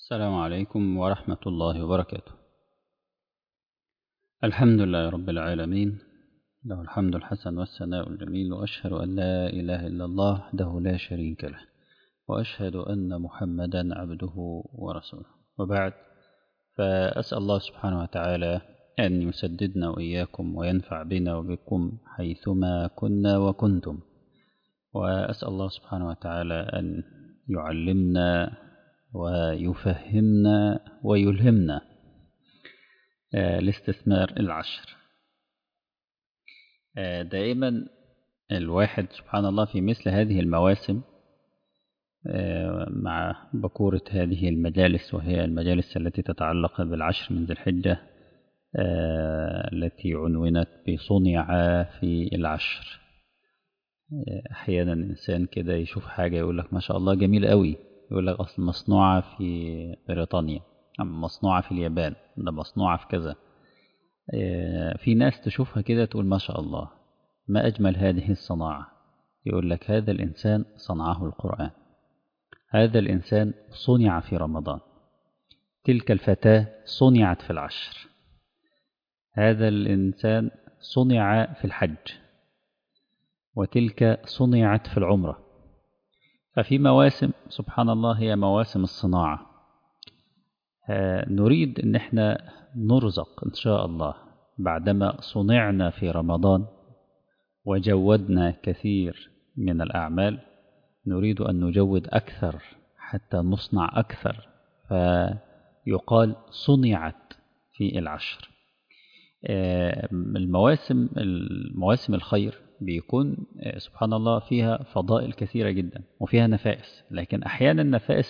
السلام عليكم ورحمة الله وبركاته. الحمد لله رب العالمين، له الحمد الحسن والثناء الجميل، وأشهد أن لا إله إلا الله وحده لا شريك له، وأشهد أن محمدا عبده ورسوله، وبعد. فأسأل الله سبحانه وتعالى أن يسددنا وإياكم وينفع بنا وبكم حيثما كنا وكنتم، وأسأل الله سبحانه وتعالى أن يعلمنا ويفهمنا ويلهمنا الاستثمار العشر. دائما الواحد سبحان الله في مثل هذه المواسم مع بكورة هذه المجالس، وهي المجالس التي تتعلق بالعشر من ذي الحجة، التي عنونت بصنع في العشر. أحيانا الإنسان كده يشوف حاجة يقول لك ما شاء الله جميل قوي، يقول لك أصل مصنوعة في بريطانيا، مصنوعة في اليابان، ده مصنوعة في كذا. في ناس تشوفها كده تقول ما شاء الله ما أجمل هذه الصناعة، يقول لك هذا الإنسان صنعه القرآن، هذا الإنسان صنع في رمضان، تلك الفتاة صنعت في العشر، هذا الإنسان صنع في الحج، وتلك صنعت في العمرة. ففي مواسم سبحان الله هي مواسم الصناعة. نريد أن احنا نرزق إن شاء الله بعدما صنعنا في رمضان وجودنا كثير من الأعمال، نريد أن نجود أكثر حتى نصنع أكثر، فيقال صنعت في العشر. المواسم الخير بيكون سبحان الله فيها فضائل كثيرة جدا وفيها نفائس، لكن أحيانا النفائس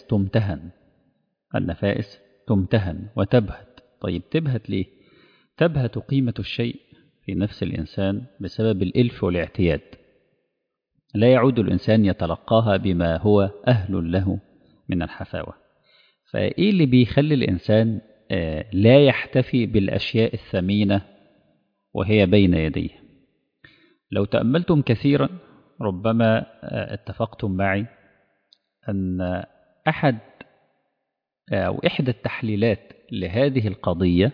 تمتهن وتبهت. طيب تبهت ليه؟ تبهت قيمة الشيء في نفس الإنسان بسبب الإلف والاعتياد، لا يعود الإنسان يتلقاها بما هو أهل له من الحفاوة. فإيه اللي بيخلي الإنسان لا يحتفي بالأشياء الثمينة وهي بين يديه؟ لو تأملتم كثيرا ربما اتفقتم معي أن إحدى التحليلات لهذه القضية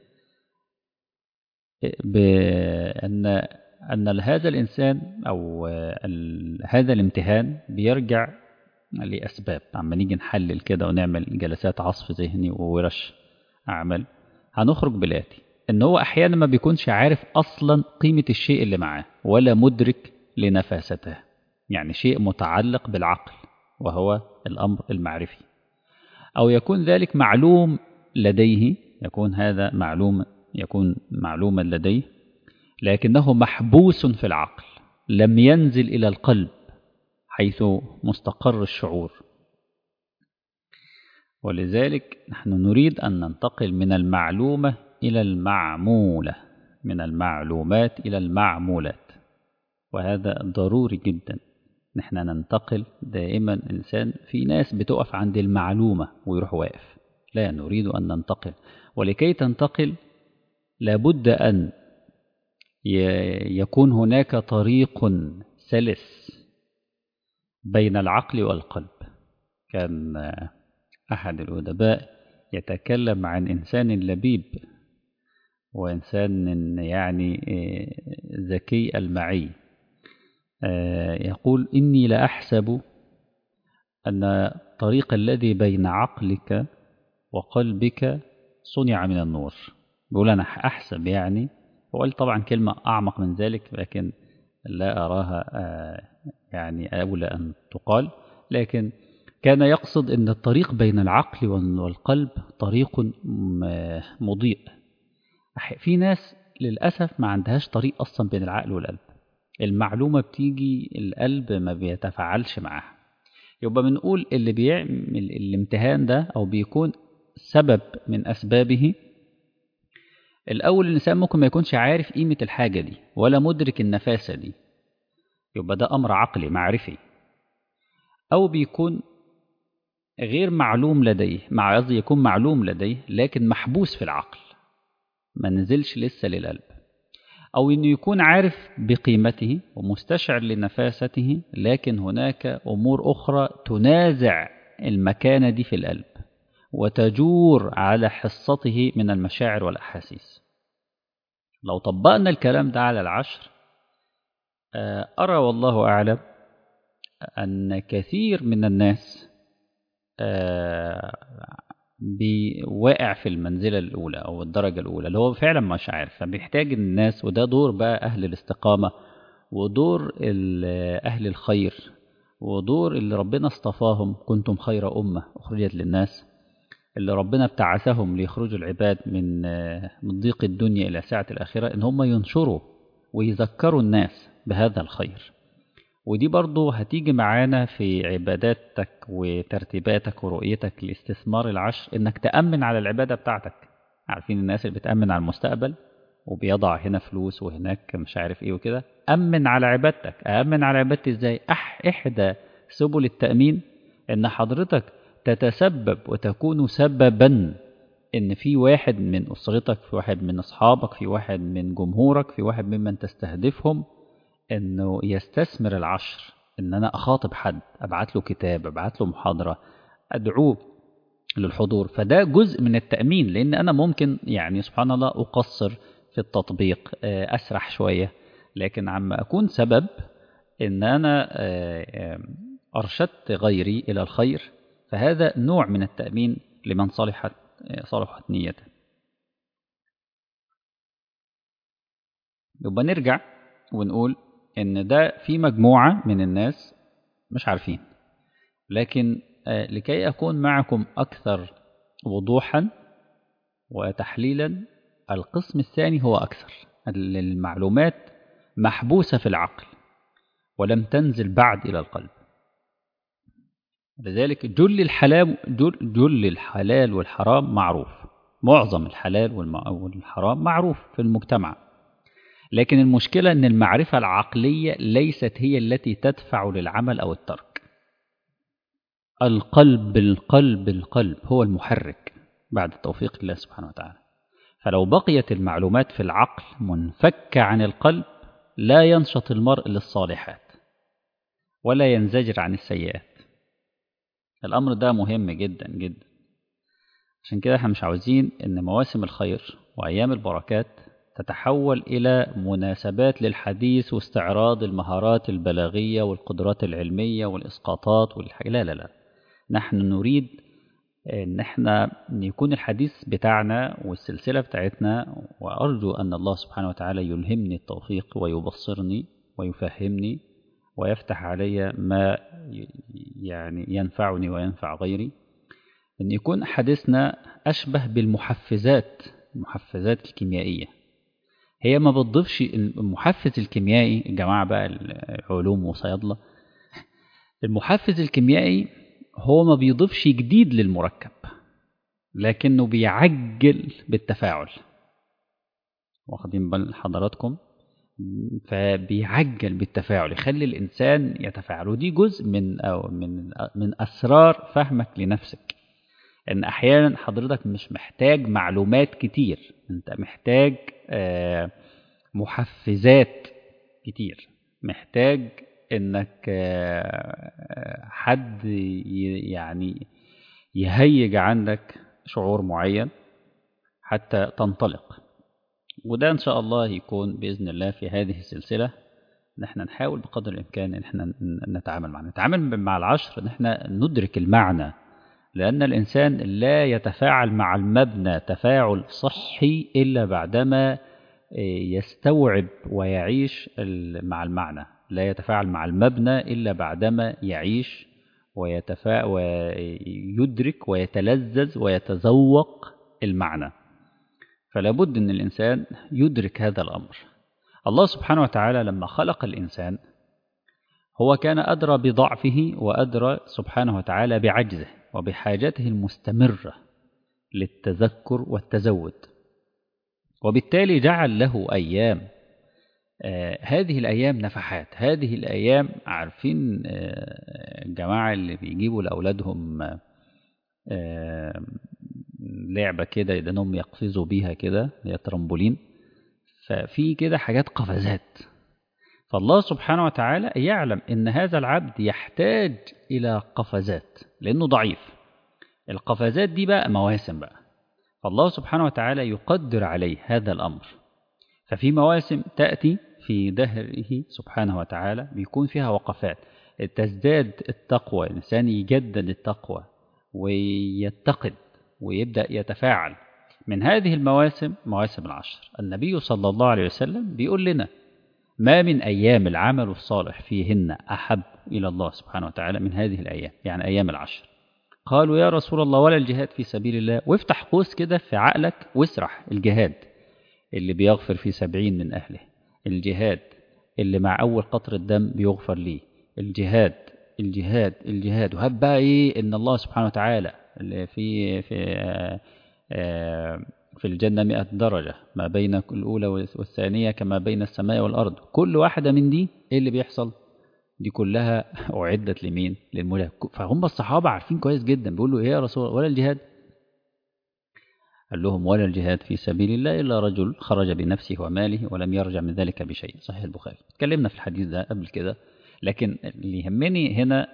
بأن هذا الإنسان أو هذا الامتهان بيرجع لأسباب. عما نيجي نحلل كده ونعمل جلسات عصف ذهني وورش أعمال، هنخرج بالآتي: إن هو أحيانا ما بيكونش عارف أصلا قيمة الشيء اللي معاه ولا مدرك لنفاسته، يعني شيء متعلق بالعقل وهو الأمر المعرفي، أو يكون ذلك معلوم لديه، يكون معلوما لديه لكنه محبوس في العقل، لم ينزل إلى القلب حيث مستقر الشعور. ولذلك نحن نريد أن ننتقل من المعلومة إلى المعمولة، من المعلومات إلى المعمولات، وهذا ضروري جدا. نحن ننتقل دائما، إنسان في ناس بتقف عند المعلومة ويروح واقف، لا، نريد أن ننتقل. ولكي تنتقل لابد أن يكون هناك طريق سلس بين العقل والقلب. كان أحد الأدباء يتكلم عن إنسان لبيب وإنسان يعني ذكي المعي، يقول: إني لأحسب أن الطريق الذي بين عقلك وقلبك صنع من النور. بيقول أنا أحسب، يعني هو قال طبعا كلمة أعمق من ذلك لكن لا أراها يعني أولى أن تقال، لكن كان يقصد أن الطريق بين العقل والقلب طريق مضيء. في ناس للأسف ما عندهاش طريق أصلا بين العقل والقلب، المعلومة بتيجي القلب ما بيتفاعلش معها. يبقى بنقول اللي بيعمل الامتهان ده أو بيكون سبب من أسبابه، الأول الإنسان ممكن ما يكونش عارف قيمة الحاجة دي ولا مدرك النفاسة دي، يبقى ده أمر عقلي معرفي. أو بيكون غير معلوم لديه، قصدي يكون معلوم لديه لكن محبوس في العقل، ما نزلش لسه للقلب. أو إنه يكون عارف بقيمته ومستشعر لنفاسته، لكن هناك أمور أخرى تنازع المكانة دي في القلب، وتجور على حصته من المشاعر والأحاسيس. لو طبقنا الكلام ده على العشر، أرى والله أعلم أن كثير من الناس واقع في المنزلة الأولى أو الدرجة الأولى، اللي هو فعلا مش عارف. فبيحتاج الناس، وده دور بقى أهل الاستقامة، ودور أهل الخير، ودور اللي ربنا اصطفاهم. كنتم خير أمة أخرجت للناس، اللي ربنا ابتعثهم ليخرجوا العباد من ضيق الدنيا إلى سعة الآخرة، إن هم ينشروا ويذكروا الناس بهذا الخير. ودي برضو هتيجي معانا في عباداتك وترتيباتك ورؤيتك لاستثمار العشر، إنك تأمن على العبادة بتاعتك. عارفين الناس اللي بتأمن على المستقبل وبيضع هنا فلوس وهناك مش عارف إيه وكده؟ أمن على عبادتك. أأمن على عبادتي إزاي؟ إحدى سبل التأمين إن حضرتك تتسبب وتكون سببا إن في واحد من أسرتك، في واحد من أصحابك، في واحد من جمهورك، في واحد ممن تستهدفهم، إنه يستثمر العشر. إن أنا أخاطب حد، أبعت له كتاب، أبعت له محاضرة، أدعوه للحضور. فده جزء من التأمين، لأن أنا ممكن يعني سبحان الله أقصر في التطبيق، أسرح شوية، لكن عم أكون سبب إن أنا أرشدت غيري إلى الخير، فهذا نوع من التأمين لمن صلحت نيته. يبقى نرجع ونقول إن ده في مجموعة من الناس مش عارفين. لكن لكي أكون معكم أكثر وضوحا وتحليلا، القسم الثاني هو أكثر. المعلومات محبوسة في العقل ولم تنزل بعد إلى القلب. لذلك جل الحلال والحرام معروف، معظم الحلال والحرام معروف في المجتمع. لكن المشكلة أن المعرفة العقلية ليست هي التي تدفع للعمل أو الترك. القلب هو المحرك بعد توفيق الله سبحانه وتعالى. فلو بقيت المعلومات في العقل منفكة عن القلب، لا ينشط المرء للصالحات ولا ينزجر عن السيئات. الأمر ده مهم جدا جدا. عشان كده احنا مش عاوزين ان مواسم الخير وأيام البركات تتحول إلى مناسبات للحديث واستعراض المهارات البلاغية والقدرات العلمية والإسقاطات لا لا لا. نحن نريد ان احنا يكون الحديث بتاعنا والسلسلة بتاعتنا، وأرجو أن الله سبحانه وتعالى يلهمني التوفيق ويبصرني ويفهمني ويفتح علي ما يعني ينفعني وينفع غيري، أن يكون حديثنا أشبه بالمحفزات الكيميائية. هي ما بتضيفش. المحفز الكيميائي، الجماعة بقى العلوم وصيادلة، المحفز الكيميائي هو ما بيضيفش جديد للمركب، لكنه بيعجل بالتفاعل. واخدين بال حضراتكم؟ فبيعجل بالتفاعل، يخلي الإنسان يتفاعل. ودي جزء من أسرار فهمك لنفسك. إن أحيانا حضرتك مش محتاج معلومات كتير، أنت محتاج محفزات كتير. محتاج إنك حد يعني يهيج عندك شعور معين حتى تنطلق. وده إن شاء الله يكون بإذن الله في هذه السلسلة. نحن نحاول بقدر الإمكان إن احنا نتعامل مع العشر، إن احنا ندرك المعنى. لأن الإنسان لا يتفاعل مع المبنى تفاعل صحي إلا بعدما يستوعب ويعيش مع المعنى. لا يتفاعل مع المبنى إلا بعدما يعيش ويدرك ويتلذذ ويتذوق المعنى. فلا بد أن الإنسان يدرك هذا الأمر. الله سبحانه وتعالى لما خلق الإنسان هو كان أدرى بضعفه وأدرى سبحانه وتعالى بعجزه وبحاجته المستمرة للتذكر والتزود، وبالتالي جعل له أيام. هذه الأيام نفحات. هذه الأيام، عارفين الجماعة اللي بيجيبوا لأولادهم لعبة كده إنهم يقفزوا بيها كده، هي ترامبولين، ففي كده حاجات قفزات. فالله سبحانه وتعالى يعلم إن هذا العبد يحتاج إلى قفزات لأنه ضعيف. القفزات دي بقى مواسم بقى، فالله سبحانه وتعالى يقدر عليه هذا الأمر. ففي مواسم تأتي في دهره سبحانه وتعالى بيكون فيها وقفات تزداد التقوى، الإنسان يجدد التقوى ويتقد ويبدأ يتفاعل. من هذه المواسم مواسم العشر، النبي صلى الله عليه وسلم بيقول لنا ما من أيام العمل الصالح فيهن أحب إلى الله سبحانه وتعالى من هذه الأيام، يعني أيام العشر. قالوا يا رسول الله ولا الجهاد في سبيل الله؟ وافتح قوس كده في عقلك واسرح، الجهاد اللي بيغفر في 70 من أهله، الجهاد اللي مع أول قطر الدم بيغفر ليه، الجهاد الجهاد الجهاد. وهب بقى إيه إن الله سبحانه وتعالى اللي في الجنة 100 درجة ما بين الأولى والثانية كما بين السماء والأرض، كل واحدة من دي إيه اللي بيحصل؟ دي كلها أعدت لمين؟ للملاك. فهم الصحابة عارفين كويس جدا، بيقولوا إيه يا رسول الله ولا الجهاد؟ قال لهم ولا الجهاد في سبيل الله إلا رجل خرج بنفسه وماله ولم يرجع من ذلك بشيء. صحيح البخاري. اتكلمنا في الحديث ده قبل كده، لكن اللي يهمني هنا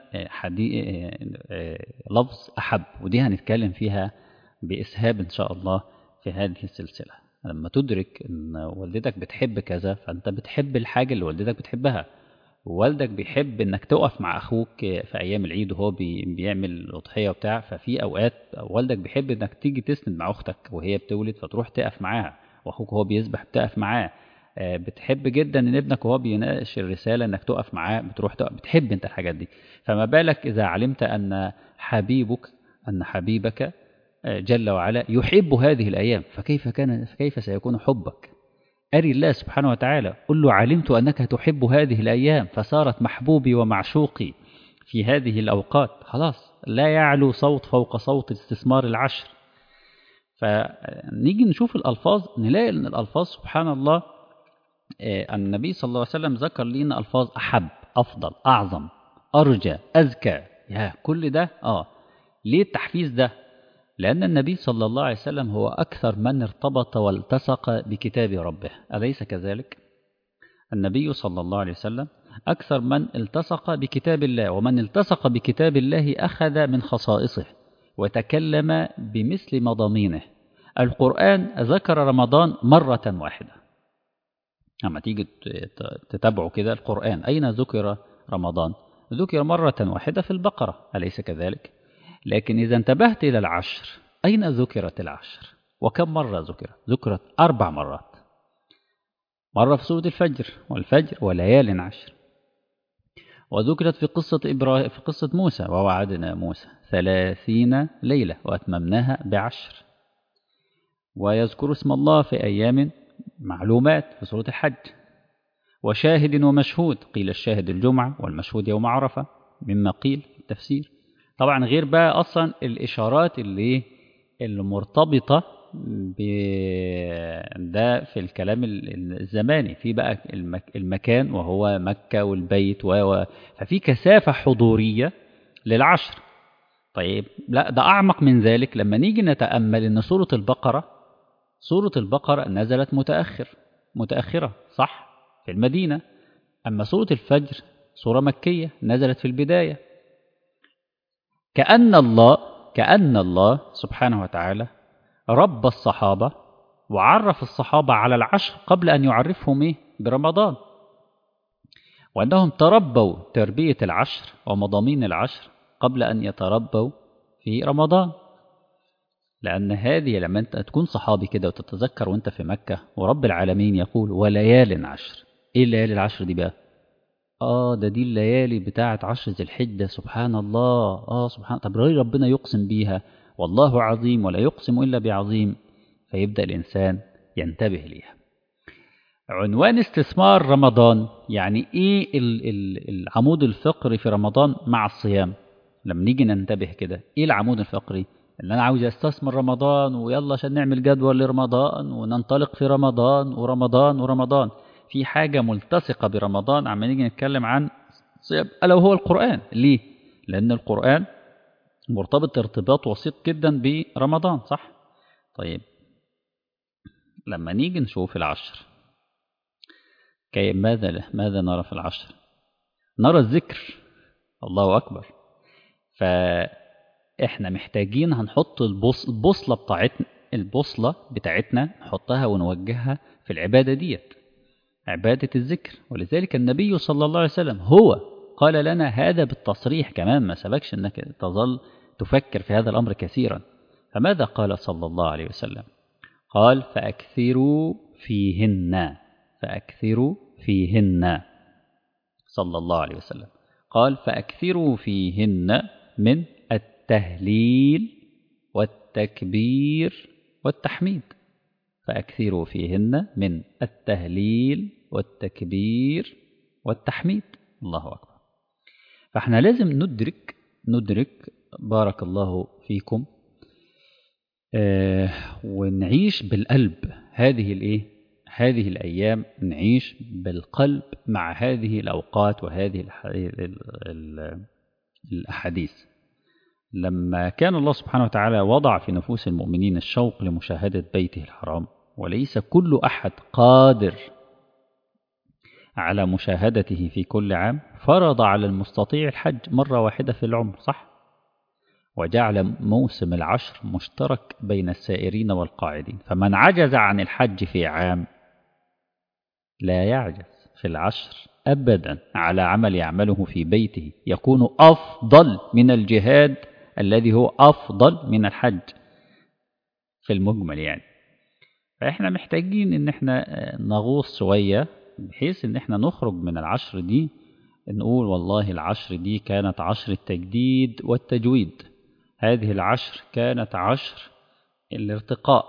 لفظ أحب، ودي هنتكلم فيها بإسهاب إن شاء الله في هذه السلسلة. لما تدرك أن والدتك بتحب كذا فأنت بتحب الحاجة اللي والدتك بتحبها. والدك بيحب انك تقف مع اخوك في ايام العيد وهو بيعمل الاضحيه وبتاع، ففي اوقات والدك بيحب انك تيجي تسند مع اختك وهي بتولد فتروح تقف معاها، واخوك وهو بيذبح بتقف معاه. بتحب جدا ان ابنك وهو بيناقش الرساله انك تقف معاه، بتروح تقف، بتحب انت الحاجات دي. فما بالك اذا علمت ان حبيبك جل وعلا يحب هذه الايام، فكيف سيكون حبك؟ أري الله سبحانه وتعالى، قل له علمت أنك تحب هذه الأيام فصارت محبوبي ومعشوقي في هذه الأوقات. خلاص لا يعلو صوت فوق صوت استثمار العشر. فنيجي نشوف الألفاظ نلاقي أن الألفاظ سبحان الله، النبي صلى الله عليه وسلم ذكر لنا ألفاظ أحب، أفضل، أعظم، أرجى، أزكى. يا كل ده ليه التحفيز ده؟ لأن النبي صلى الله عليه وسلم هو أكثر من ارتبط والتصق بكتاب ربه، أليس كذلك؟ النبي صلى الله عليه وسلم أكثر من التصق بكتاب الله، ومن التصق بكتاب الله أخذ من خصائصه وتكلم بمثل مضامينه. القرآن ذكر رمضان مرة واحدة. أما تيجي تتابعوا كده القرآن أين ذكر رمضان؟ ذكر مرة واحدة في البقرة، أليس كذلك؟ لكن إذا انتبهت إلى العشر، أين ذكرت العشر؟ وكم مرة ذكرت 4 مرات. مرة في سورة الفجر، والفجر وليال عشر. وذكرت في قصة موسى، ووعدنا موسى 30 ليلة وأتممناها ب10. ويذكر اسم الله في أيام معلومات في سورة الحج. وشاهد ومشهود، قيل الشاهد الجمعة والمشهود يوم عرفة مما قيل في التفسير. طبعا غير بقى أصلا الإشارات اللي مرتبطة ده في الكلام الزماني، في بقى المكان وهو مكة والبيت ففي كثافة حضورية للعشر. طيب لا ده أعمق من ذلك، لما نيجي نتأمل أن سورة البقرة نزلت متأخرة صح في المدينة، أما سورة الفجر سورة مكية نزلت في البداية. كأن الله سبحانه وتعالى رب الصحابة وعرف الصحابة على العشر قبل أن يعرفهم برمضان، وأنهم تربوا تربية العشر ومضامين العشر قبل أن يتربوا في رمضان. لأن هذه لما أنت تكون صحابي كده وتتذكر وأنت في مكة ورب العالمين يقول وليال عشر، إيه الليالي العشر دي بقى؟ دي الليالي بتاعة 10 ذي الحجة. سبحان الله، سبحان. طب ربنا يقسم بيها، والله عظيم ولا يقسم إلا بعظيم. فيبدأ الإنسان ينتبه ليها. عنوان استثمار رمضان، يعني إيه العمود الفقري في رمضان مع الصيام؟ لما نيجي ننتبه كده، إيه العمود الفقري اللي أنا عاوز أستثمر رمضان ويلا عشان نعمل جدول لرمضان وننطلق في رمضان. في حاجة ملتصقة برمضان عما نيجي نتكلم عن صيام، ألا وهو القرآن. ليه؟ لأن القرآن مرتبط ارتباط وسيط جدا برمضان صح؟ طيب لما نيجي نشوف العشر، ماذا نرى في العشر؟ نرى الذكر، الله أكبر. احنا محتاجين هنحط البوصلة بتاعتنا نحطها ونوجهها في العبادة ديت، عبادة الذكر. ولذلك النبي صلى الله عليه وسلم هو قال لنا هذا بالتصريح كمان، ما سبكش أنك تظل تفكر في هذا الأمر كثيرا. فماذا قال صلى الله عليه وسلم؟ قال فأكثروا فيهن، فأكثروا فيهن صلى الله عليه وسلم. قال فأكثروا فيهن من التهليل والتكبير والتحميد، فأكثروا فيهن من التهليل والتكبير والتحميد. الله أكبر. فاحنا لازم ندرك بارك الله فيكم، ونعيش بالقلب هذه الأيام، نعيش بالقلب مع هذه الأوقات وهذه الأحاديث. لما كان الله سبحانه وتعالى وضع في نفوس المؤمنين الشوق لمشاهدة بيته الحرام، وليس كل أحد قادر على مشاهدته في كل عام، فرض على المستطيع الحج مرة واحدة في العمر، صح؟ وجعل موسم العشر مشترك بين السائرين والقاعدين، فمن عجز عن الحج في عام لا يعجز في العشر أبدا على عمل يعمله في بيته، يكون أفضل من الجهاد الذي هو أفضل من الحج في المجمل يعني. فإحنا محتاجين إن إحنا نغوص شوية بحيث إن إحنا نخرج من العشر دي نقول والله العشر دي كانت عشر التجديد والتجويد، هذه العشر كانت عشر الارتقاء،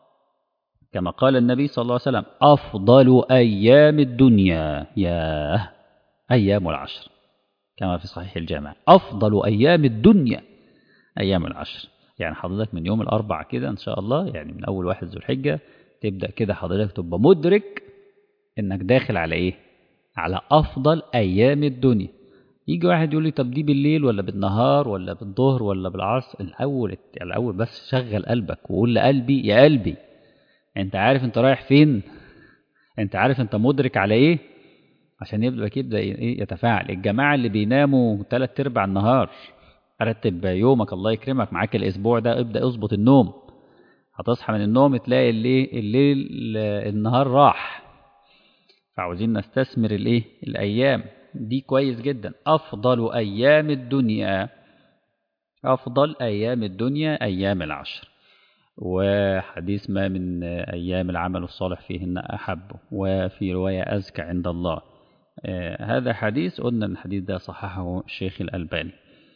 كما قال النبي صلى الله عليه وسلم أفضل أيام الدنيا يا أيام العشر، كما في صحيح الجامع أفضل أيام الدنيا أيام العشر. يعني حضرتك من يوم الأربع كده إن شاء الله، يعني من أول 1 ذو الحجة تبدأ كده حضرتك تبقى مدرك إنك داخل على إيه؟ على أفضل أيام الدنيا. يجي واحد يقول لي طب دي بالليل ولا بالنهار ولا بالظهر ولا بالعصر؟ الأول بس شغل قلبك وقول لقلبي يا قلبي أنت عارف أنت رايح فين؟ أنت عارف أنت مدرك على إيه؟ عشان يبدأ إيه يتفاعل. الجماعة اللي بيناموا 3/4 النهار، رتب يومك الله يكرمك، معاك الأسبوع ده ابدأ اظبط النوم. هتصحى من النوم تلاقي النهار راح. فعاوزين نستثمر الأيام دي كويس جدا. أفضل أيام الدنيا، أفضل أيام الدنيا أيام العشر. وحديث ما من أيام العمل الصالح فيهن أحب، وفي رواية أزكى عند الله. هذا حديث قلنا أن الحديث ده صححه الشيخ الألباني.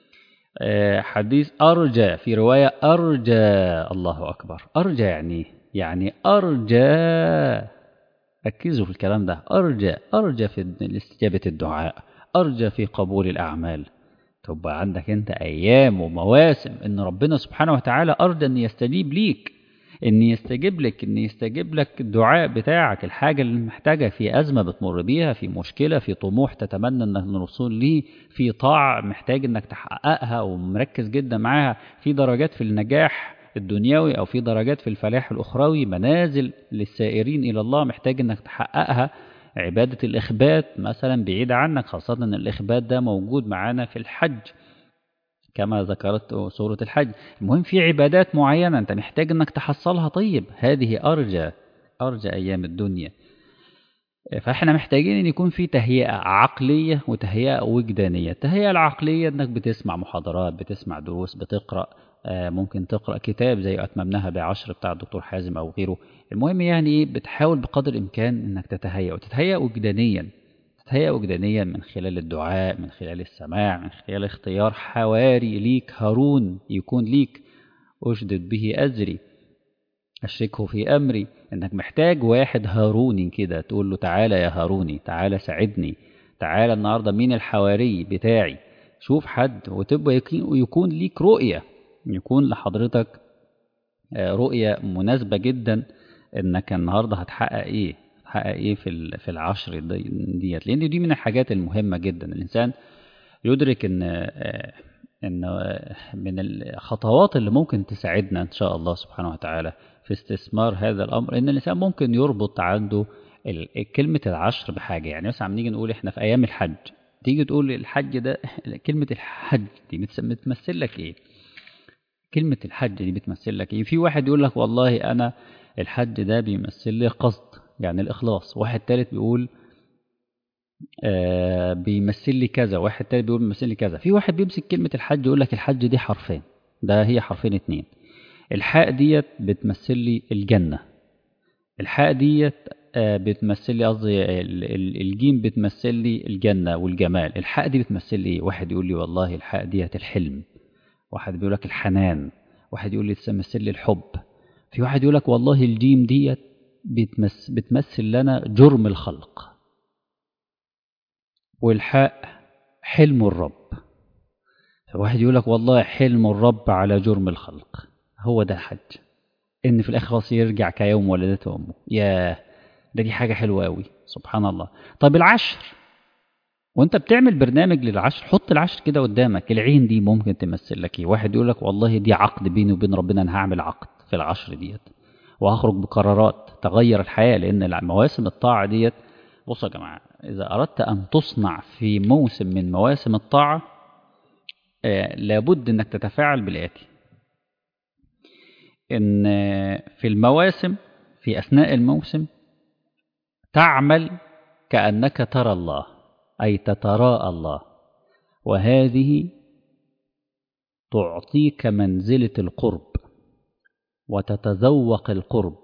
حديث أرجى، في رواية أرجى، الله أكبر. أرجى يعني أرجى، ركزوا في الكلام ده، أرجى في استجابة الدعاء، أرجى في قبول الأعمال. تبقى عندك أنت أيام ومواسم إن ربنا سبحانه وتعالى أرجى أن يستجيب ليك، أن يستجيب لك، أن يستجيب لك الدعاء بتاعك، الحاجة اللي محتاجة، في أزمة بتمر بيها، في مشكلة، في طموح تتمنى أنك نوصل ليه، في طاعة محتاج أنك تحققها ومركز جدا معاها، في درجات في النجاح الدنيوي أو في درجات في الفلاح الأخروي، منازل للسائرين إلى الله محتاج أنك تحققها. عبادة الإخبات مثلا بعيدة عنك، خاصة أن الإخبات ده موجود معانا في الحج كما ذكرت سورة الحج. المهم في عبادات معينة أنت محتاج أنك تحصلها. طيب هذه أرجى أيام الدنيا. فإحنا محتاجين أن يكون في تهيئة عقلية وتهيئة وجدانية. التهيئة العقلية أنك بتسمع محاضرات، بتسمع دروس، بتقرأ، ممكن تقرأ كتاب زي أتممناها ب10 بتاع الدكتور حازم أو غيره. المهم يعني بتحاول بقدر الإمكان أنك تتهيئ، وتتهيئ وجدانيا، تتهيئ وجدانيا من خلال الدعاء، من خلال السماع، من خلال اختيار حواري ليك، هارون يكون ليك أشدد به أزري أشركه في أمري. إنك محتاج واحد هاروني كده تقول له تعالى يا هاروني، تعالى ساعدني، تعالى النهاردة مين الحواري بتاعي. شوف حد وتبقى يكون ليك رؤية، يكون لحضرتك رؤية مناسبة جدا إنك النهاردة هتحقق إيه في العشر ديت. لأن دي من الحاجات المهمة جدا الإنسان يدرك إن من الخطوات اللي ممكن تساعدنا إن شاء الله سبحانه وتعالى في استثمار هذا الأمر، إن الإنسان ممكن يربط عنده كلمة العشر بحاجة. يعني مثلا نيجي نقول إحنا في أيام الحج، تيجي تقول الحج ده، كلمة الحج دي بتمثل لك إيه؟ كلمة الحج دي بتمثل لك إيه؟ في واحد يقول لك والله أنا الحج ده بيمثل لي قصد، يعني الإخلاص. واحد تالت بيقول بيمثل لي كذا. واحد تالت بيقول بيمثل لي كذا. في واحد بيمسك كلمة الحج يقول لك الحج دي حرفين، ده هي حرفين اتنين. الحاء ديت بتمثل لي الجنة، الحاء ديت بتمثل لي، قصدي الجيم بتمثل لي الجنة والجمال. الحاء دي بتمثل لي إيه؟ واحد يقول لي والله الحاء ديت الحلم، واحد بيقول لك الحنان، واحد يقول لي تمثل لي الحب. في واحد يقول لك والله الجيم ديت بتمثل لنا جرم الخلق، والحاء حلم الرب. فواحد يقول لك والله حلم الرب على جرم الخلق. هو ده الحج، ان في الاخر خلاص يرجع كيوم ولدته امه. ياه، دي حاجه حلوه قوي، سبحان الله. طب العشر، وانت بتعمل برنامج للعشر حط العشر كده قدامك. العين دي ممكن تمثل لك ايه؟ واحد يقول لك والله دي عقد بيني وبين ربنا، انا هعمل عقد في العشر ديت وهخرج بقرارات تغير الحياه. لان مواسم الطاعه ديت، بصوا يا جماعه، اذا اردت ان تصنع في موسم من مواسم الطاعه لابد انك تتفاعل بالآتي: ان في المواسم، في اثناء الموسم تعمل كأنك ترى الله، أي تتراءى الله، وهذه تعطيك منزلة القرب وتتذوق القرب.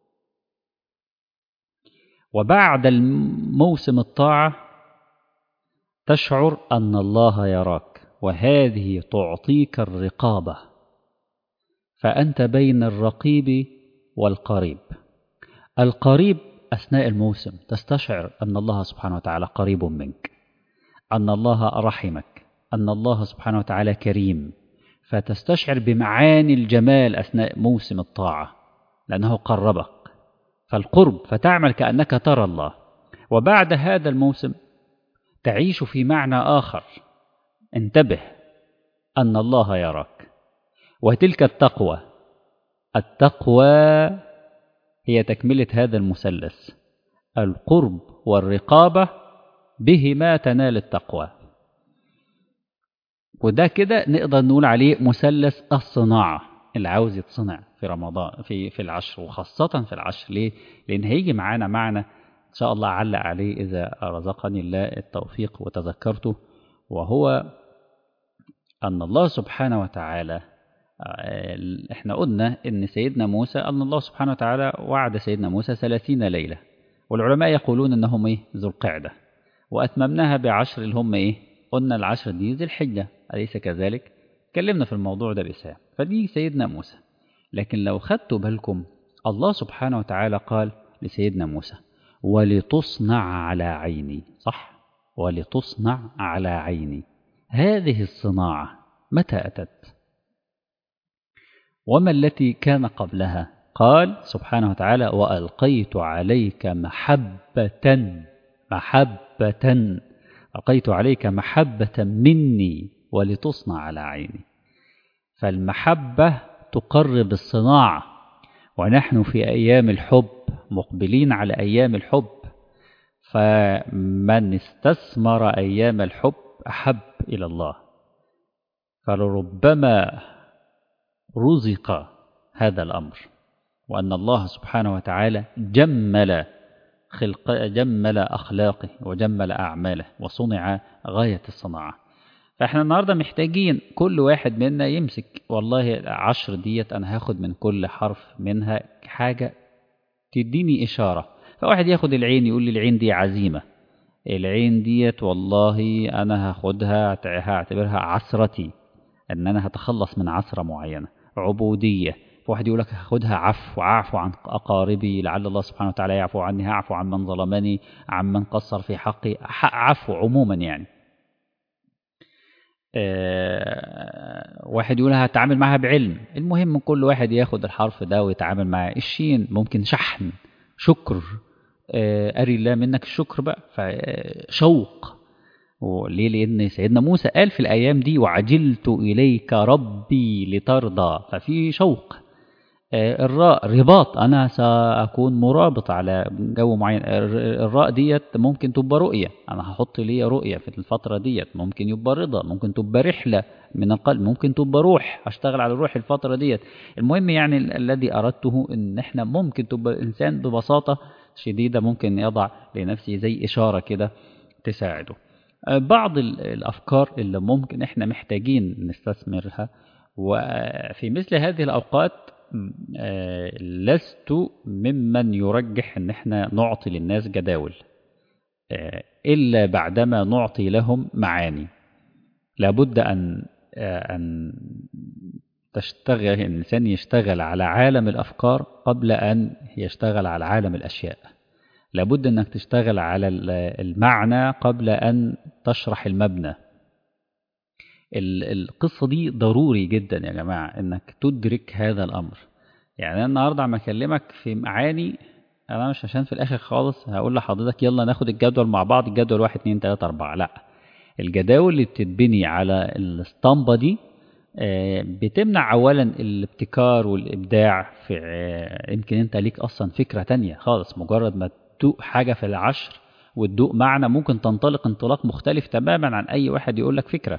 وبعد الموسم الطاعة تشعر أن الله يراك، وهذه تعطيك الرقابة، فأنت بين الرقيب والقريب. القريب أثناء الموسم تستشعر أن الله سبحانه وتعالى قريب منك، أن الله رحمك، أن الله سبحانه وتعالى كريم، فتستشعر بمعاني الجمال أثناء موسم الطاعة لأنه قربك، فالقرب، فتعمل كأنك ترى الله. وبعد هذا الموسم تعيش في معنى آخر، انتبه أن الله يراك. وتلك التقوى، التقوى هي تكملة هذا المثلث: القرب والرقابة بهما تنال التقوى. وده كده نقدر نقول عليه مثلث الصناعة اللي عاوز يتصنع في رمضان، في العشر، وخاصة في العشر. ليه؟ لأن هيجي معانا معنى إن شاء الله أعلق عليه إذا رزقني الله التوفيق وتذكرته، وهو أن الله سبحانه وتعالى، احنا قلنا ان سيدنا موسى، ان الله سبحانه وتعالى وعد سيدنا موسى 30 ليلة، والعلماء يقولون انهم ذو القعدة، واتممناها بعشر اللي هم قلنا العشر دي ذي الحجة، أليس كذلك؟ اتكلمنا في الموضوع ده بساعة. فدي سيدنا موسى. لكن لو خدتوا بالكم الله سبحانه وتعالى قال لسيدنا موسى: ولتصنع على عيني، صح؟ ولتصنع على عيني. هذه الصناعة متى أتت؟ وما التي كان قبلها؟ قال سبحانه وتعالى: وألقيت عليك محبة، ألقيت عليك محبة مني ولتصنع على عيني. فالمحبة تقرب الصناعة، ونحن في أيام الحب، مقبلين على أيام الحب، فمن استثمر أيام الحب أحب إلى الله. فلربما رزق هذا الأمر، وأن الله سبحانه وتعالى جمل أخلاقه وجمل أعماله وصنع غاية الصناعة. فإحنا النهاردة محتاجين كل واحد منا يمسك، والله 10 ديت أنا هاخد من كل حرف منها حاجة تديني إشارة. فواحد ياخد العين يقول لي العين دي عزيمة، العين ديت والله أنا هاخدها هعتبرها عسرتي، أن أنا هتخلص من عسرة معينة. عبودية، فواحد يقول لك هاخدها عفو عن أقاربي لعل الله سبحانه وتعالى يعفو عني، هعفو عن من ظلمني، عن من قصر في حقي، عفو عموما يعني. واحد يقول هتعامل معها بعلم. المهم كل واحد ياخد الحرف ده ويتعامل معاه. الشين ممكن شحن، شكر، أري الله منك الشكر بقى، شوق. وليه؟ لأن سيدنا موسى قال في الأيام دي: وعجلت إليك ربي لترضى، ففي شوق. الراء رباط، أنا سأكون مرابط على جو معين. الراء ديت ممكن تبقى رؤية، أنا هحط لي رؤية في الفترة ديت. ممكن يبقى رضا، ممكن تبقى رحلة من القلب، ممكن تبقى روح، أشتغل على الروح الفترة ديت. المهم يعني الذي أردته إن إحنا ممكن تبقى الإنسان ببساطة شديدة ممكن يضع لنفسه زي إشارة كده تساعده. بعض الأفكار اللي ممكن إحنا محتاجين نستثمرها وفي مثل هذه الأوقات. لست ممن يرجح ان احنا نعطي للناس جداول الا بعدما نعطي لهم معاني. لابد ان تشتغل الانسان يشتغل على عالم الافكار قبل ان يشتغل على عالم الاشياء. لابد انك تشتغل على المعنى قبل ان تشرح المبنى. القصة دي ضروري جدا يا جماعة انك تدرك هذا الامر. يعني انا النهاردة عم اكلمك في معاني، انا مش عشان في الاخر خالص هقول لحضرتك يلا ناخد الجدول مع بعض، الجدول 1 2 3 4. لا، الجداول اللي بتتبني على الاسطمبة دي بتمنع اولا الابتكار والابداع في يمكن انت ليك اصلا فكرة تانية خالص. مجرد ما تدوق حاجة في العشر وتدوق معنى ممكن تنطلق انطلاق مختلف تماما عن اي واحد يقول لك فكرة.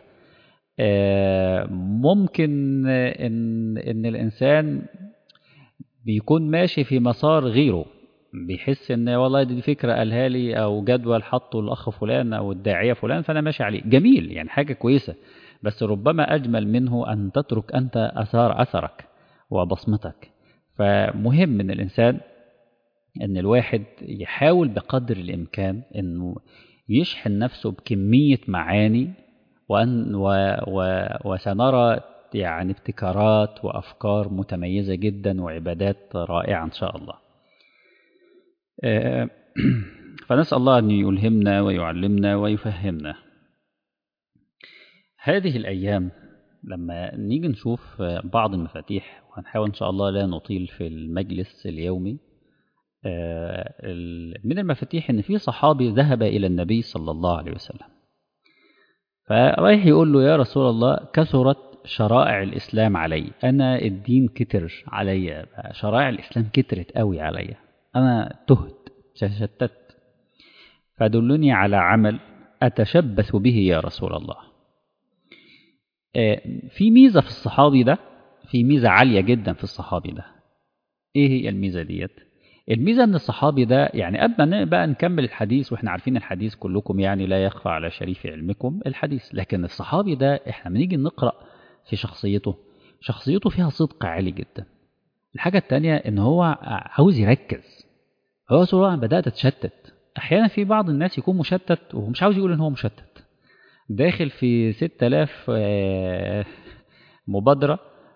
ممكن ان الانسان بيكون ماشي في مسار غيره، بيحس ان والله دي فكرة قالها لي او جدول حطه الاخ فلان او الداعية فلان فانا ماشي عليه. جميل، يعني حاجة كويسة، بس ربما اجمل منه ان تترك انت اثرك وبصمتك. فمهم من الانسان ان الواحد يحاول بقدر الامكان انه يشحن نفسه بكمية معاني وسنرى يعني ابتكارات وأفكار متميزة جدا وعبادات رائعة إن شاء الله. فنسأل الله أن يلهمنا ويعلمنا ويفهمنا. هذه الأيام لما نيجي نشوف بعض المفاتيح، وهنحاول إن شاء الله لا نطيل في المجلس اليومي. من المفاتيح إن في صحابي ذهب إلى النبي صلى الله عليه وسلم، فرايح يقول له يا رسول الله كثرت شرائع الإسلام علي، أنا الدين كتر علي، شرائع الإسلام كترت قوي علي، أنا تهت تشتت، فدلني على عمل أتشبث به يا رسول الله. في ميزة في الصحابي ده، في ميزة عالية جدا في الصحابي ده. إيه هي الميزة ديت؟ الميزة ان الصحابي ده يعني قبل ما بقى نكمل الحديث، واحنا عارفين الحديث كلكم يعني لا يخفى على شريف علمكم الحديث، لكن الصحابي ده احنا بنيجي نقرأ في شخصيته فيها صدق عالي جدا. الحاجة التانية ان هو عاوز يركز. هو صراحة أنا بدأت اتشتت. احيانا في بعض الناس يكون مشتت ومش عاوز يقول ان هو مشتت، داخل في 6000 مبادرة،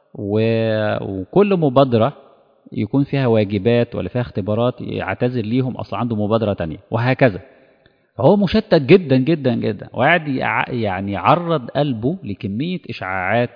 وكل مبادرة يكون فيها واجبات ولا فيها اختبارات يعتذر ليهم أصلا عنده مبادرة تانية وهكذا. فهو مشتت جدا جدا جدا، وقاعد يعني يعرض قلبه لكمية إشعاعات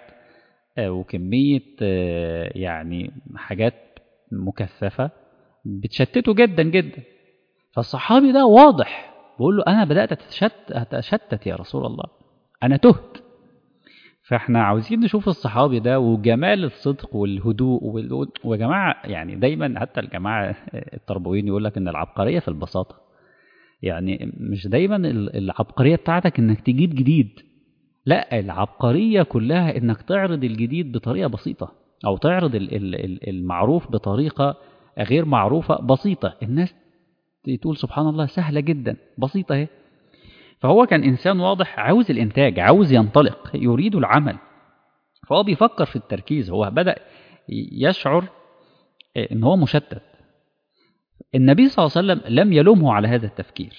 وكمية يعني حاجات مكثفة بتشتته جدا جدا. فالصحابي ده واضح بيقول له أنا بدأت أتشتت يا رسول الله، أنا تهت. فاحنا عاوزين نشوف الصحابي ده وجمال الصدق والهدوء ويا جماعه يعني دايما حتى الجماعه التربويين يقول لك ان العبقريه في البساطه. يعني مش دايما العبقريه بتاعتك انك تجيب جديد، لا، العبقريه كلها انك تعرض الجديد بطريقه بسيطه، او تعرض المعروف بطريقه غير معروفه بسيطه، الناس تقول سبحان الله سهله جدا بسيطه اهي. فهو كان إنسان واضح، عاوز الإنتاج، عاوز ينطلق، يريد العمل، فهو بيفكر في التركيز. هو بدأ يشعر إن هو مشتت. النبي صلى الله عليه وسلم لم يلومه على هذا التفكير.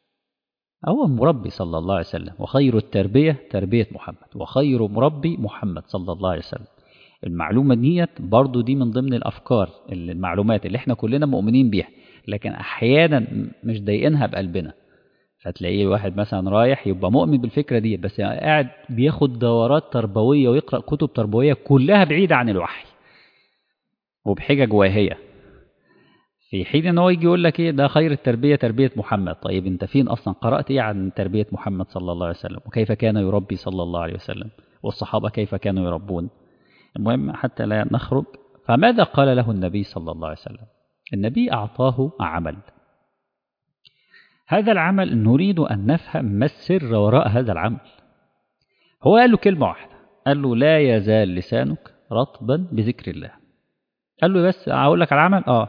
هو مربي صلى الله عليه وسلم، وخير التربية تربية محمد، وخير مربي محمد صلى الله عليه وسلم. المعلومة ديت برضو دي من ضمن الأفكار، المعلومات اللي احنا كلنا مؤمنين بيها، لكن أحيانا مش ضايقينها بقلبنا. فتلاقيه واحد مثلا رايح يبقى مؤمن بالفكرة دي، بس يعني قاعد بياخد دورات تربوية ويقرأ كتب تربوية كلها بعيدة عن الوحي وبحجج واهية، في حين ان هو يجي يقول لك ايه ده خير التربية تربية محمد. طيب انت فين اصلا قرأت ايه عن تربية محمد صلى الله عليه وسلم، وكيف كان يربي صلى الله عليه وسلم، والصحابة كيف كانوا يربون؟ المهم حتى لا نخرج، فماذا قال له النبي صلى الله عليه وسلم؟ النبي أعطاه عمل. هذا العمل نريد أن نفهم ما السر وراء هذا العمل. هو قال له كلمة واحدة، قال له لا يزال لسانك رطبا بذكر الله. قال له بس أقول لك على العمل،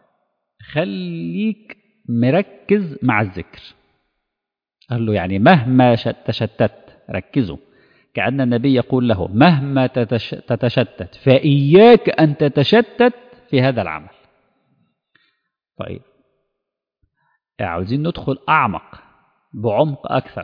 خليك مركز مع الذكر. قال له يعني مهما تشتت ركزوا، كأن النبي يقول له مهما تتشتت فإياك أن تتشتت في هذا العمل. طيب عاوزين ندخل أعمق بعمق أكثر.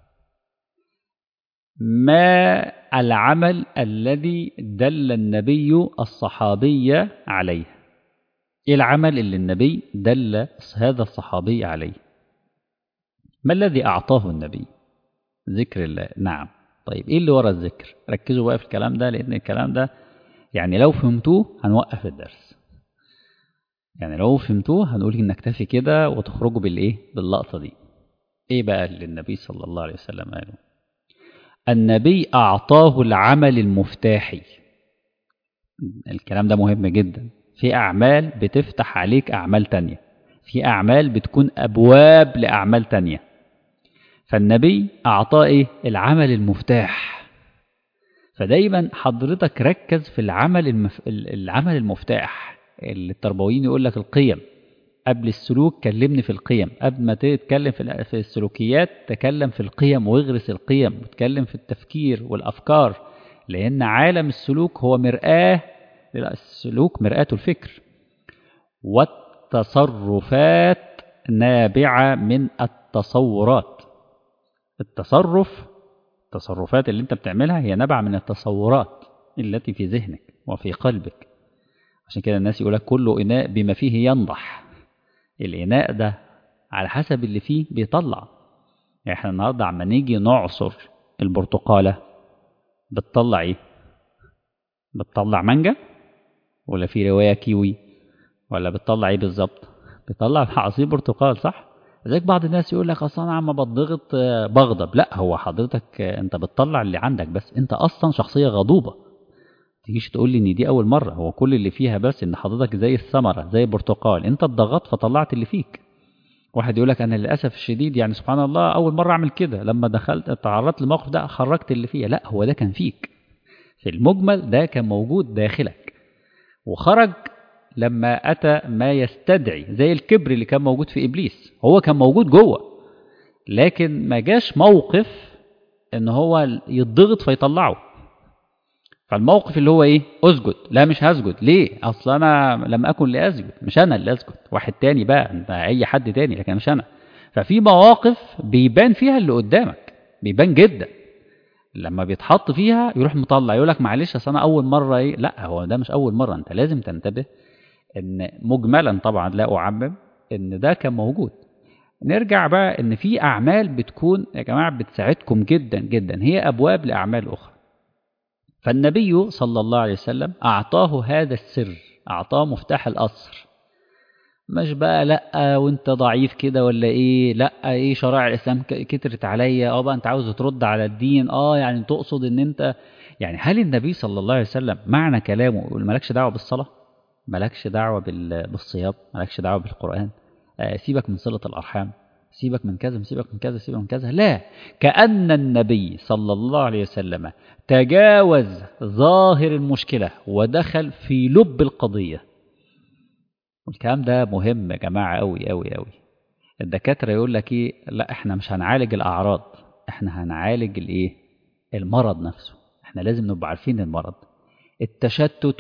ما العمل الذي دل النبي الصحابي عليه؟ إيه العمل اللي النبي دل هذا الصحابي عليه؟ ما الذي أعطاه النبي؟ ذكر الله. نعم. طيب إيه اللي وراء الذكر؟ ركزوا بقى في الكلام ده، لأن الكلام ده يعني لو فهمتوه هنوقف الدرس. يعني لو فهمتوه هنقول نكتفي كده وتخرجوا باللقطة دي. إيه بقى اللي النبي صلى الله عليه وسلم قاله؟ النبي أعطاه العمل المفتاحي. الكلام ده مهم جدا. في أعمال بتفتح عليك أعمال تانية، في أعمال بتكون أبواب لأعمال تانية. فالنبي أعطاه العمل المفتاح. فدايما حضرتك ركز في العمل المفتاح. اللي التربويين يقول لك القيم قبل السلوك، كلمني في القيم. قبل ما تتكلم في السلوكيات تكلم في القيم واغرس القيم، وتكلم في التفكير والأفكار، لأن عالم السلوك هو مرآة. السلوك مرآة الفكر، والتصرفات نابعة من التصورات. التصرفات اللي انت بتعملها هي نابعة من التصورات التي في ذهنك وفي قلبك. عشان كده الناس يقولك كل إناء بما فيه ينضح. الإناء ده على حسب اللي فيه بيطلع. يعني احنا النهاردة عما نيجي نعصر البرتقالة بتطلع ايه؟ بتطلع مانجا ولا في رواية كيوي ولا بتطلع ايه بالظبط؟ بتطلع عصير برتقال، صح؟ لذلك بعض الناس يقول لك اصلا انا عم بضغط بغضب. لا، هو حضرتك انت بتطلع اللي عندك، بس انت اصلا شخصية غضوبة. تيجيش تقول لي ان دي اول مرة. هو كل اللي فيها بس ان حضرتك زي الثمرة زي البرتقال، انت اتضغطت فطلعت اللي فيك. واحد يقول لك انا للاسف الشديد يعني سبحان الله اول مرة اعمل كده، لما دخلت تعرضت للموقف ده خرجت اللي فيها. لا، هو ده كان فيك في المجمل، ده كان موجود داخلك وخرج لما أتى ما يستدعي، زي الكبر اللي كان موجود في إبليس. هو كان موجود جوه، لكن ما جاش موقف إن هو يتضغط فيطلعه. فالموقف اللي هو إيه؟ أسجد. لا مش هسجد. ليه؟ أصلا أنا لم أكن لأسجد. مش أنا اللي أسجد، واحد تاني بقى، أنت أي حد تاني، لكن مش أنا. ففي مواقف بيبان فيها اللي قدامك، بيبان جدا. لما بيتحط فيها يروح مطلع، يقولك معلش أصل أنا أول مرة إيه. لا، هو ده مش أول مرة. أنت لازم تنتبه ان مجملا طبعا لا اعمم ان ده كان موجود. نرجع بقى ان في اعمال بتكون يا جماعه بتساعدكم جدا جدا، هي ابواب لاعمال اخرى. فالنبي صلى الله عليه وسلم اعطاه هذا السر، اعطاه مفتاح القصر. مش بقى لا وانت ضعيف كده ولا ايه، لا ايه شرائع الاسلام كترت عليا، بقى انت عاوز ترد على الدين، يعني تقصد ان انت يعني. هل النبي صلى الله عليه وسلم معنى كلامه يقول مالكش دعوه بالصلاه، مالكش دعوة بالصيام، مالكش دعوة بالقرآن، سيبك من صلة الأرحام، سيبك من كذا، سيبك من كذا، سيبك من كذا؟ لا، كأن النبي صلى الله عليه وسلم تجاوز ظاهر المشكلة ودخل في لب القضية. والكلام ده مهم يا جماعة أوي أوي أوي. الدكاترة يقول لك إيه؟ لا إحنا مش هنعالج الأعراض، إحنا هنعالج الإيه؟ المرض نفسه. إحنا لازم نبقى عارفين المرض. التشتت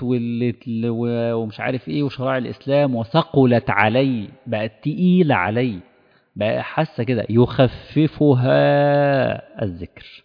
ومش عارف ايه وشرائع الاسلام وثقلت علي، بقت تقيلة علي، بقى حاسة كده. يخففها الذكر،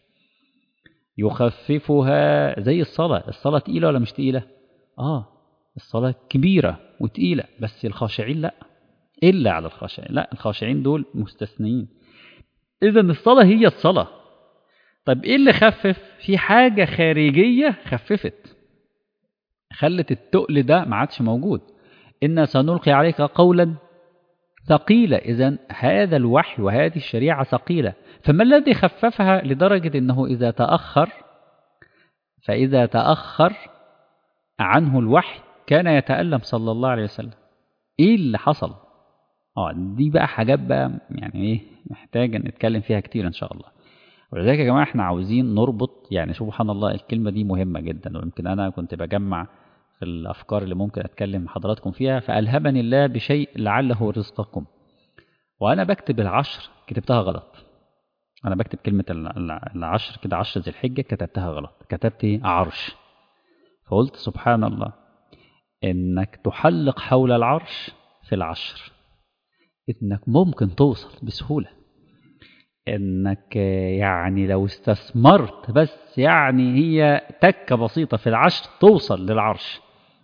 يخففها. زي الصلاة تقيلة ولا مش تقيلة؟ الصلاة كبيرة وتقيلة، بس الخاشعين لا، إلا على الخاشعين. لا، الخاشعين دول مستثنين. إذا الصلاة هي الصلاة. طب إيه اللي خفف؟ في حاجة خارجية خففت، خلت التقل ده ما عادش موجود. إنا سنلقي عليك قولا ثقيلا. إذن هذا الوحي وهذه الشريعة ثقيلة. فما الذي خففها لدرجة أنه إذا تأخر عنه الوحي كان يتألم صلى الله عليه وسلم. ايه اللي حصل؟ دي بقى حاجات بقى يعني ايه محتاجة نتكلم فيها كتير ان شاء الله. ولذلك يا جماعة احنا عاوزين نربط، يعني سبحان الله الكلمة دي مهمة جدا، ويمكن انا كنت بجمع في الافكار اللي ممكن اتكلم مع حضراتكم فيها. فألهمني الله بشيء لعله رزقكم. وانا بكتب العشر كتبتها غلط. انا بكتب كلمة العشر كده، 10 ذي الحجة، كتبتها غلط، كتبت ايه؟ عرش. فقلت سبحان الله، انك تحلق حول العرش في العشر، انك ممكن توصل بسهولة، انك يعني لو استثمرت بس يعني هي تكة بسيطة في العشر توصل للعرش.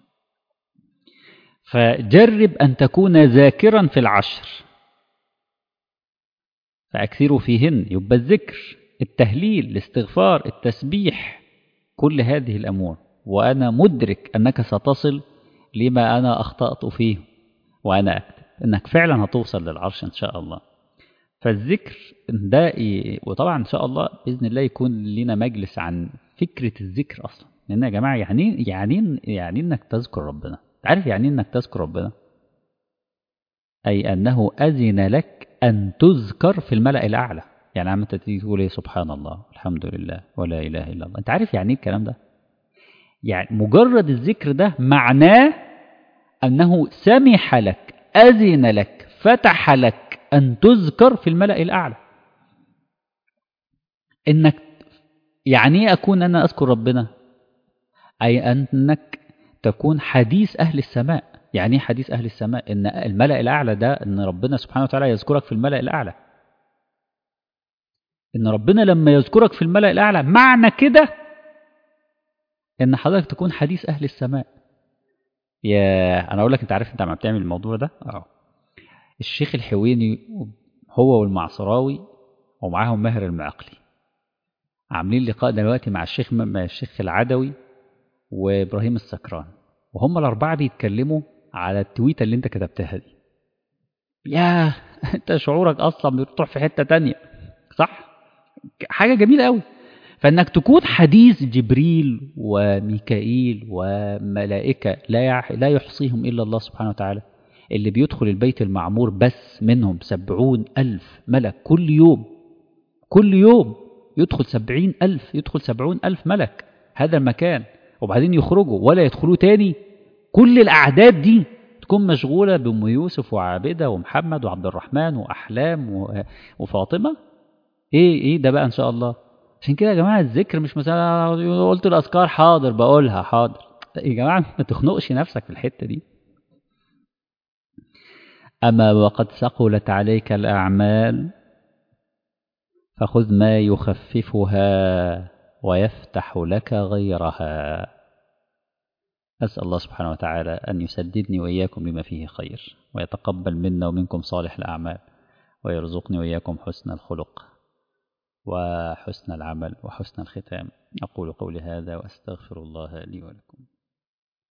فجرب ان تكون ذاكرا في العشر، فاكثروا فيهن. يبقى الذكر، التهليل، الاستغفار، التسبيح، كل هذه الامور، وانا مدرك انك ستصل لما انا اخطأت فيه وانا اكتب، انك فعلا هتوصل للعرش ان شاء الله. فالذكر ده وطبعا ان شاء الله باذن الله يكون لنا مجلس عن فكره الذكر اصلا. لان يا جماعه يعني انك تذكر ربنا. عارف يعني انك تذكر ربنا؟ اي انه اذن لك ان تذكر في الملأ الاعلى. يعني عم انت تيجي تقول ايه؟ سبحان الله، الحمد لله، ولا اله الا الله. انت عارف يعني ايه الكلام ده؟ يعني مجرد الذكر ده معناه انه سمح لك، اذن لك، فتح لك ان تذكر في الملأ الاعلى. انك يعني ايه اكون انا اذكر ربنا؟ اي انك تكون حديث اهل السماء. يعني ايه حديث اهل السماء؟ ان الملأ الاعلى ده ان ربنا سبحانه وتعالى يذكرك في الملأ الاعلى. ان ربنا لما يذكرك في الملأ الاعلى معنى كده ان حضرتك تكون حديث اهل السماء. انا اقول لك، انت عارف انت عم بتعمل الموضوع ده؟ الشيخ الحويني هو والمعصراوي ومعاهم ماهر المعقلي عاملين لقاء دلوقتي مع الشيخ العدوي وابراهيم السكران، وهم الاربعه بيتكلموا على التويته اللي انت كتبتها دي. ياه انت شعورك اصلا بتروح في حته تانية، صح؟ حاجه جميله قوي. فانك تكون حديث جبريل وميكائيل وملائكه لا يحصيهم الا الله سبحانه وتعالى، اللي بيدخل البيت المعمور بس منهم 70,000 ملك كل يوم. كل يوم يدخل 70,000، يدخل 70,000 ملك هذا المكان، وبعدين يخرجوا ولا يدخلوا تاني. كل الأعداد دي تكون مشغولة بأم يوسف وعابدة ومحمد وعبد الرحمن وأحلام وفاطمة. إيه ده بقى إن شاء الله. عشان كده يا جماعة الذكر مش مثلا قلت الأذكار حاضر بقولها حاضر. يا جماعة ما تخنقش نفسك في الحتة دي. أما وقد ثقلت عليك الأعمال فخذ ما يخففها ويفتح لك غيرها. أسأل الله سبحانه وتعالى أن يسددني وإياكم لما فيه خير، ويتقبل منا ومنكم صالح الأعمال، ويرزقني وإياكم حسن الخلق وحسن العمل وحسن الختام. أقول قولي هذا وأستغفر الله لي ولكم.